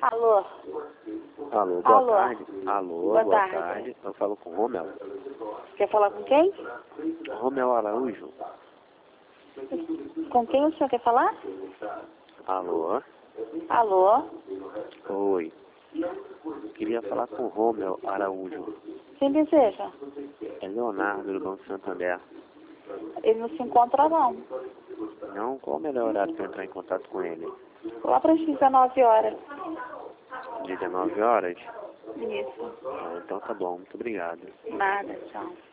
Alô? Alô, boa Alô? tarde. Alô, Boa boa tarde. tarde. Eu falo com o Romel. Quer falar com quem? Romel Araújo. Com quem o senhor quer falar? Alô? Alô? Oi. Queria falar com o Romel Araújo. Quem deseja? É Leonardo do Banco Santander. Ele não se encontra não. Não? Qual o melhor horário para entrar em contato com ele? Lá para as 19 horas. 19 horas? Isso. Ah, então tá bom. Muito obrigado. Nada, tchau.